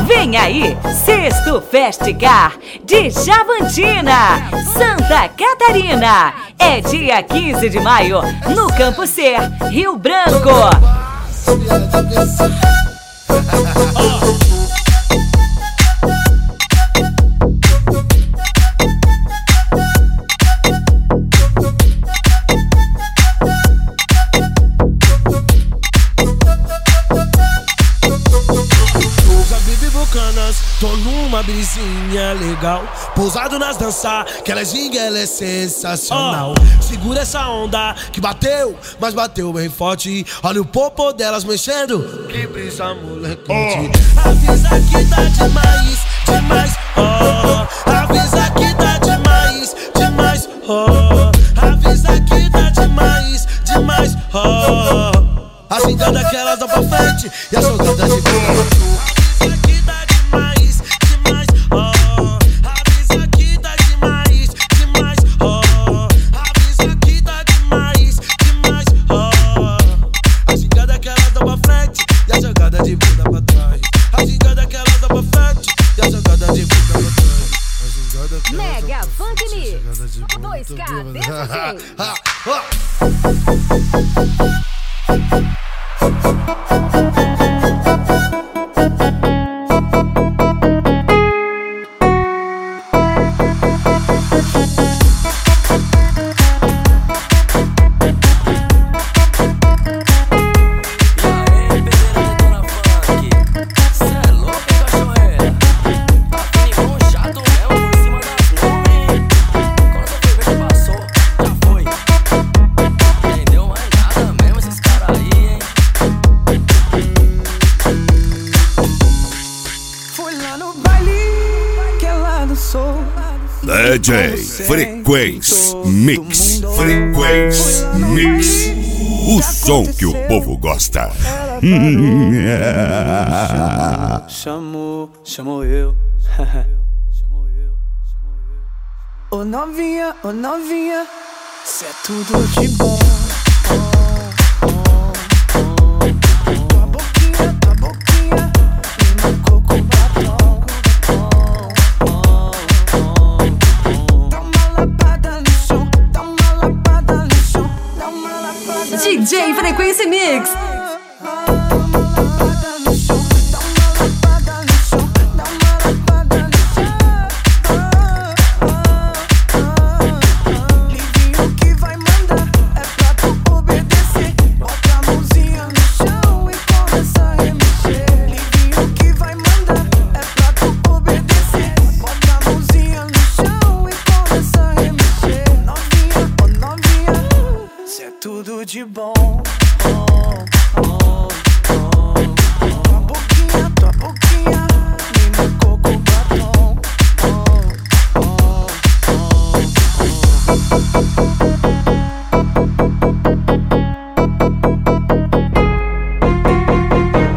Vem aí, Sexto Festicar de Javantina, Santa Catarina. É dia 15 de maio, no Campo Ser, Rio Branco. Tô numa brisinha legal, pousado nas danças, que ela é ginga, ela é sensacional. Segura essa onda que bateu, mas bateu bem forte. Olha o popô delas mexendo, que brisa molequete. Avisa que tá demais, demais, avisa que tá demais, demais, avisa que tá demais, demais, a gingada que elas dão pra frente e a jogada de boa. Mega Funk Mix 2K desse DJ Frequência Mix. Frequência Mix. O som que o povo gosta. Chamou eu. Ô novinha, cê é tudo de bom. DJ Frequência Mix. Livinho que vai mandar, é pra tu obedecer. Bota a mãozinha no chão e começa a remexer. Livinho que vai mandar, é pra tu obedecer. Bota a mãozinha no chão e começa a remexer. Novinha, ô novinha, cê é tudo de bom.